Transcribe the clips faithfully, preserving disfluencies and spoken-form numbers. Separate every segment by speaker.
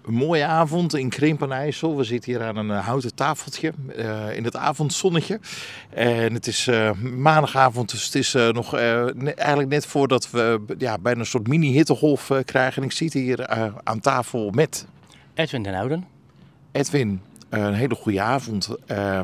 Speaker 1: Een mooie avond in Krimpen aan IJssel. We zitten hier aan een uh, houten tafeltje uh, in het avondzonnetje. En het is uh, maandagavond, dus het is uh, nog uh, ne- eigenlijk net voordat we uh, ja, bijna een soort mini-hittegolf uh, krijgen. En ik zit hier uh, aan tafel met
Speaker 2: Edwin den Ouden.
Speaker 1: Edwin. Uh, een hele goede avond. Uh,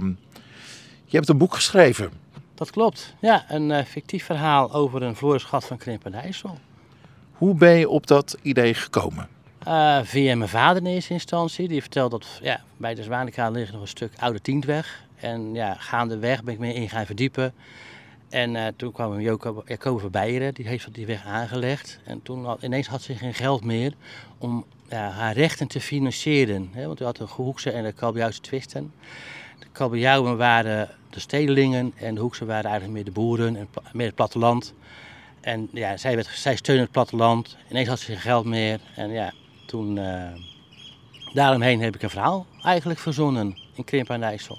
Speaker 1: je hebt een boek geschreven.
Speaker 2: Dat klopt. Ja, een uh, fictief verhaal over een verloren schat van Krimpen aan IJssel.
Speaker 1: Hoe ben je op dat idee gekomen?
Speaker 2: Uh, via mijn vader in eerste instantie. Die vertelde dat ja, bij de Zwanekade ligt nog een stuk oude Tientweg. En ja, gaandeweg ben ik me in gaan verdiepen. En uh, toen kwam Jacoba van Beieren, die heeft die weg aangelegd. En toen had, ineens had ze geen geld meer om ja, haar rechten te financieren. Hè? Want u had de Hoekse en de Kabeljauwse twisten. De Kabeljauwen waren de stedelingen en de Hoekse waren eigenlijk meer de boeren en meer het platteland. En ja, zij, werd, zij steunde het platteland. Ineens had ze geen geld meer. En ja, toen, uh, daaromheen heb ik een verhaal eigenlijk verzonnen in Krimpen aan IJssel.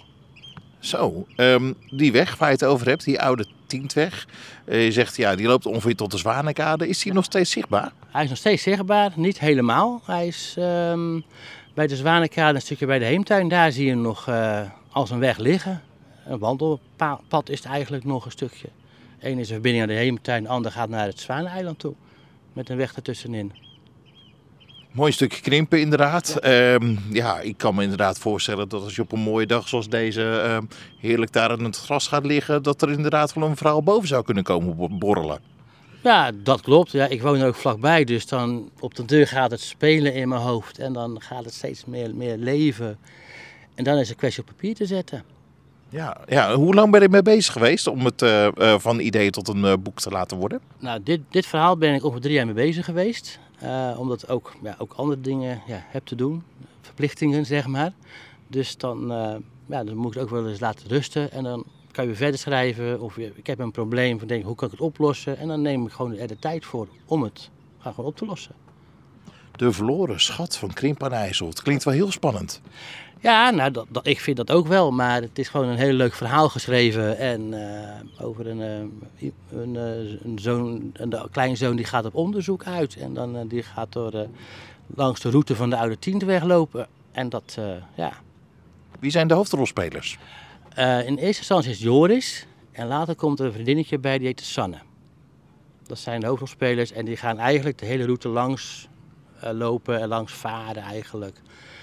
Speaker 1: Zo, um, die weg waar je het over hebt, die oude Tientweg. Uh, je zegt, ja, die loopt ongeveer tot de Zwanekade. Is die nog steeds zichtbaar?
Speaker 2: Hij is nog steeds zichtbaar, niet helemaal. Hij is um, bij de Zwanekade, een stukje bij de Heemtuin. Daar zie je hem nog uh, als een weg liggen. Een wandelpad is het eigenlijk nog een stukje. Eén is een verbinding naar de Heemtuin, de ander gaat naar het Zwaneneiland toe. Met een weg ertussenin.
Speaker 1: Mooi stukje Krimpen inderdaad. Ja. Um, ja, ik kan me inderdaad voorstellen dat als je op een mooie dag zoals deze um, heerlijk daar in het gras gaat liggen, dat er inderdaad wel een verhaal boven zou kunnen komen borrelen.
Speaker 2: Ja, dat klopt. Ja, ik woon er ook vlakbij, dus dan op de deur gaat het spelen in mijn hoofd en dan gaat het steeds meer, meer leven. En dan is het een kwestie op papier te zetten.
Speaker 1: Ja, ja, hoe lang ben je mee bezig geweest om het uh, uh, van idee tot een uh, boek te laten worden?
Speaker 2: Nou, dit, dit verhaal ben ik ongeveer drie jaar mee bezig geweest. Uh, omdat ik ook, ja, ook andere dingen ja, heb te doen. Verplichtingen, zeg maar. Dus dan, uh, ja, dan moet ik het ook wel eens laten rusten. En dan kan je weer verder schrijven. Of je, ik heb een probleem, van denk, hoe kan ik het oplossen? En dan neem ik gewoon er de tijd voor om het gewoon op te lossen.
Speaker 1: De verloren schat van Krimpen aan IJssel. Het klinkt wel heel spannend.
Speaker 2: Ja, nou, dat, dat, ik vind dat ook wel, maar het is gewoon een heel leuk verhaal geschreven. En uh, over een, uh, een, uh, een, zoon, een kleinzoon die gaat op onderzoek uit. En dan uh, die gaat door, uh, langs de route van de oude Tientweg lopen. En dat, uh, ja.
Speaker 1: Wie zijn de hoofdrolspelers?
Speaker 2: Uh, in eerste instantie is het Joris. En later komt er een vriendinnetje bij, die heet Sanne. Dat zijn de hoofdrolspelers en die gaan eigenlijk de hele route langs uh, lopen en langs varen eigenlijk.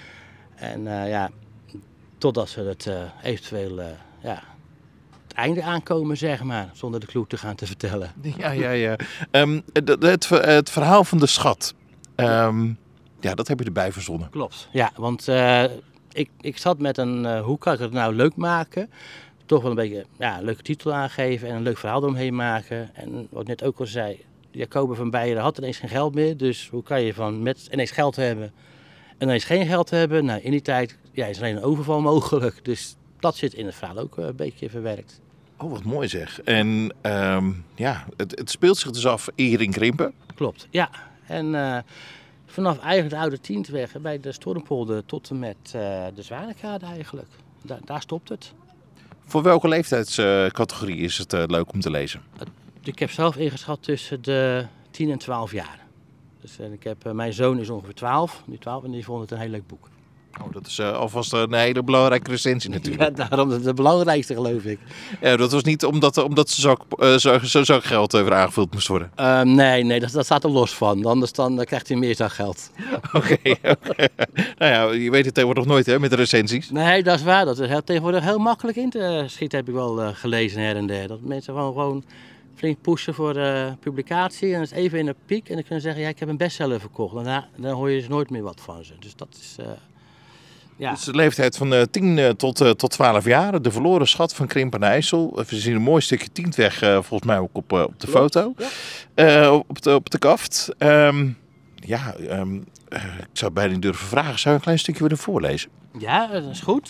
Speaker 2: En uh, ja, totdat ze het uh, eventueel uh, ja, het einde aankomen, zeg maar, zonder de clue te gaan te vertellen.
Speaker 1: Ja, ja, ja. Um, het, het, het verhaal van de schat, um, ja, dat heb je erbij verzonnen.
Speaker 2: Klopt, ja, want uh, ik, ik zat met een, uh, hoe kan ik het nou leuk maken? Toch wel een beetje ja, een leuke titel aangeven en een leuk verhaal eromheen maken. En wat ik net ook al zei, Jacoba van Beieren had ineens geen geld meer, dus hoe kan je van met ineens geld hebben en ineens geen geld hebben? Nou, in die tijd ja, is alleen een overval mogelijk, dus dat zit in het verhaal ook een beetje verwerkt.
Speaker 1: Oh, wat mooi zeg. En um, ja, het, het speelt zich dus af hier in Krimpen.
Speaker 2: Klopt, ja. En uh, vanaf eigenlijk de oude Tientweg bij de Stormpolder tot en met uh, de Zwanekade eigenlijk. Da- daar stopt het.
Speaker 1: Voor welke leeftijdscategorie is het uh, leuk om te lezen?
Speaker 2: Ik heb zelf ingeschat tussen de tien en twaalf jaar. Dus uh, ik heb, uh, mijn zoon is ongeveer twaalf, die twaalf en die vond het een heel leuk boek.
Speaker 1: Oh, dat is uh, alvast een hele belangrijke recensie natuurlijk.
Speaker 2: Ja, daarom het belangrijkste geloof ik.
Speaker 1: Ja, dat was niet omdat, omdat zijn zak, uh, zak, zijn zakgeld uh, weer aangevuld moest worden.
Speaker 2: Uh, nee, nee dat, dat staat er los van. Anders dan, dan krijgt hij meer zakgeld.
Speaker 1: Oké, okay, okay. Nou ja, je weet het tegenwoordig nooit hè, met de recensies.
Speaker 2: Nee, dat is waar. Dat is heel, tegenwoordig heel makkelijk in te schieten, heb ik wel uh, gelezen her en der. Dat mensen gewoon, gewoon flink pushen voor uh, publicatie. En dan is even in de piek en dan kunnen ze zeggen, ja, ik heb een bestseller verkocht. Daarna dan hoor je dus nooit meer wat van ze. Dus dat is... Uh,
Speaker 1: Ja. Het is de leeftijd van uh, tien uh, tot, uh, tot twaalf jaar. De verloren schat van Krimpen aan IJssel. We zien een mooi stukje Tientweg, uh, volgens mij ook op, uh, op de foto. Ja. Uh, op, de, op de kaft. Um, ja, um, uh, ik zou bijna niet durven vragen. Zou je een klein stukje willen voorlezen?
Speaker 2: Ja, dat is goed.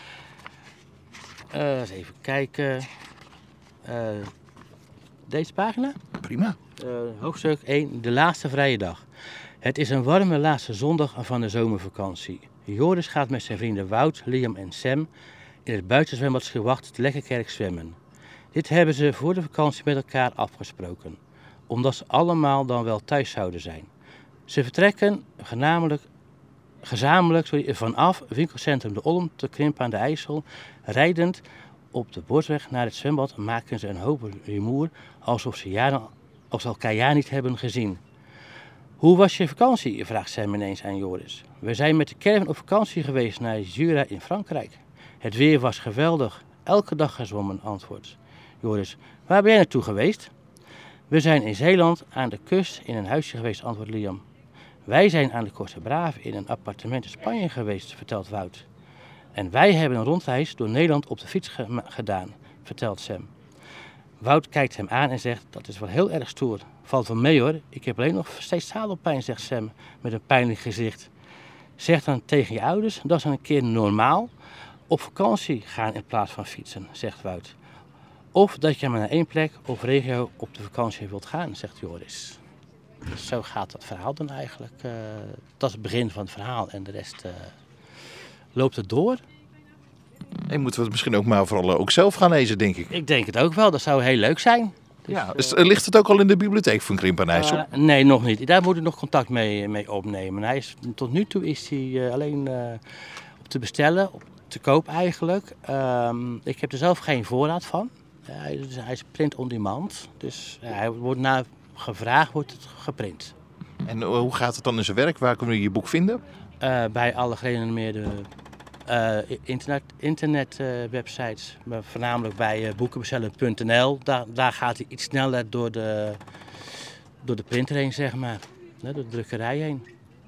Speaker 2: Uh, eens even kijken. Uh, deze pagina?
Speaker 1: Prima.
Speaker 2: Uh, hoofdstuk één, de laatste vrije dag. Het is een warme laatste zondag van de zomervakantie. Joris gaat met zijn vrienden Wout, Liam en Sam in het buitenzwembad Schilwacht te Lekkerkerk zwemmen. Dit hebben ze voor de vakantie met elkaar afgesproken, omdat ze allemaal dan wel thuis zouden zijn. Ze vertrekken gezamenlijk gezamenlijk vanaf winkelcentrum De Olm te Krimpen aan de IJssel, rijdend op de Bosweg naar het zwembad, maken ze een hoop rumoer alsof ze, jaren, als ze elkaar jaar niet hebben gezien. Hoe was je vakantie? Vraagt Sam ineens aan Joris. We zijn met de caravan op vakantie geweest naar Jura in Frankrijk. Het weer was geweldig. Elke dag gezwommen, antwoordt Joris. Waar ben jij naartoe geweest? We zijn in Zeeland aan de kust in een huisje geweest, antwoordt Liam. Wij zijn aan de Costa Brava in een appartement in Spanje geweest, vertelt Wout. En wij hebben een rondreis door Nederland op de fiets ge- gedaan, vertelt Sam. Wout kijkt hem aan en zegt, dat is wel heel erg stoer. Valt wel mee hoor, ik heb alleen nog steeds zadelpijn, zegt Sam met een pijnlijk gezicht. Zeg dan tegen je ouders, dat is een keer normaal. Op vakantie gaan in plaats van fietsen, zegt Wout. Of dat je maar naar één plek of regio op de vakantie wilt gaan, zegt Joris. Dus zo gaat dat verhaal dan eigenlijk. Uh, dat is het begin van het verhaal en de rest uh, loopt het door.
Speaker 1: En moeten we het misschien ook maar vooral ook zelf gaan lezen, denk ik.
Speaker 2: Ik denk het ook wel, dat zou heel leuk zijn. Dus,
Speaker 1: ja, dus, uh, ligt het ook al in de bibliotheek van Krimpen aan IJssel?
Speaker 2: Uh, nee, nog niet. Daar moet ik nog contact mee, mee opnemen. Hij is, tot nu toe is hij uh, alleen uh, op te bestellen, op te koop eigenlijk. Um, ik heb er zelf geen voorraad van. Uh, hij, is, hij is print on demand, dus uh, hij wordt na gevraagd wordt het geprint.
Speaker 1: En uh, hoe gaat het dan in zijn werk? Waar kunnen we je boek vinden?
Speaker 2: Uh, bij alle gerenommeerde uh, internet, internet uh, websites, maar voornamelijk bij uh, boekenbestellen punt n l. Daar, daar gaat hij iets sneller door de, door de printer heen, zeg maar. Door de drukkerij heen.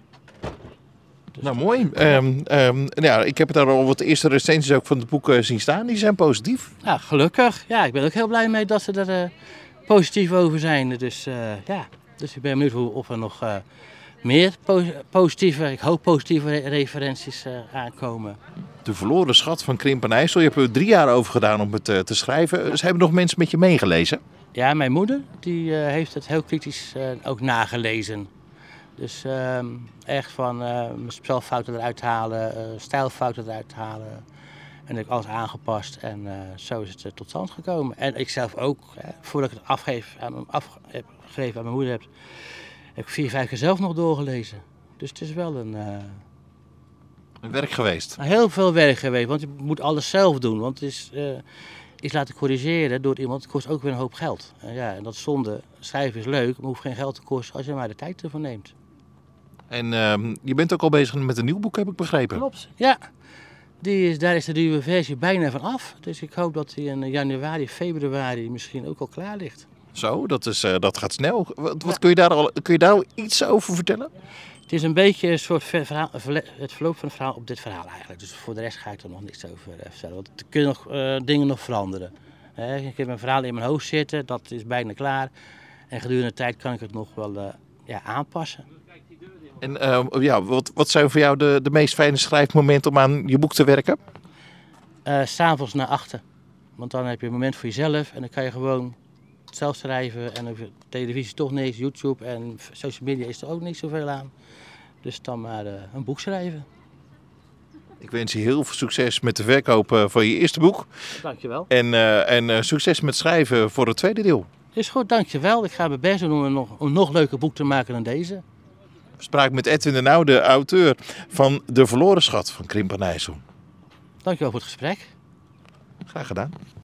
Speaker 1: Dus nou, mooi. Um, um, ja, ik heb daar al wat eerste recensies ook van het boek uh, zien staan. Die zijn positief.
Speaker 2: Ja, gelukkig. Ja, ik ben ook heel blij mee dat ze er uh, positief over zijn. Dus uh, ja, dus ik ben benieuwd hoe, of er nog uh, meer po- positieve, ik hoop positieve re- referenties uh, aankomen.
Speaker 1: De verloren schat van Krimpen aan IJssel. Je hebt er drie jaar over gedaan om het uh, te schrijven. Dus hebben nog mensen met je meegelezen?
Speaker 2: Ja, mijn moeder die uh, heeft het heel kritisch uh, ook nagelezen. Dus uh, echt van uh, spelfouten eruit halen, uh, stijlfouten eruit halen. En ik alles aangepast en uh, zo is het uh, tot stand gekomen. En ik zelf ook, hè, voordat ik het afgeef, aan, af, heb gegeven aan mijn moeder heb, heb ik vier, vijf keer zelf nog doorgelezen. Dus het is wel een... Uh,
Speaker 1: een werk geweest?
Speaker 2: Heel veel werk geweest, want je moet alles zelf doen. Want het is, uh, iets laten corrigeren door iemand, het kost ook weer een hoop geld. En ja, en dat is zonde. Schrijven is leuk, maar hoeft geen geld te kosten als je maar de tijd ervoor neemt.
Speaker 1: En uh, je bent ook al bezig met een nieuw boek, heb ik begrepen.
Speaker 2: Klopt, ja. Die is, daar is de nieuwe versie bijna van af. Dus ik hoop dat die in januari, februari misschien ook al klaar ligt.
Speaker 1: Zo, dat, is, uh, dat gaat snel. Wat, wat kun je daar al, kun je daar al iets over vertellen?
Speaker 2: Het is een beetje een soort verhaal, het verloop van het verhaal op dit verhaal eigenlijk. Dus voor de rest ga ik er nog niks over vertellen. Want er kunnen nog, uh, dingen nog veranderen. He, ik heb een verhaal in mijn hoofd zitten, dat is bijna klaar. En gedurende de tijd kan ik het nog wel uh, ja, aanpassen.
Speaker 1: En uh, ja, wat, wat zijn voor jou de, de meest fijne schrijfmomenten om aan je boek te werken?
Speaker 2: Uh, 's avonds naar achter. Want dan heb je een moment voor jezelf en dan kan je gewoon het zelf schrijven. En over televisie toch niks, YouTube en social media is er ook niet zoveel aan. Dus dan maar uh, een boek schrijven.
Speaker 1: Ik wens je heel veel succes met de verkoop uh, van je eerste boek.
Speaker 2: Dankjewel.
Speaker 1: En, uh, en uh, succes met schrijven voor het tweede deel.
Speaker 2: Is goed, dankjewel. Ik ga mijn best doen om een nog, een nog leuker boek te maken dan deze.
Speaker 1: We spraken met Edwin de Nouw, de auteur van De Verloren Schat van Krimpen aan IJssel.
Speaker 2: Dankjewel voor het gesprek.
Speaker 1: Graag gedaan.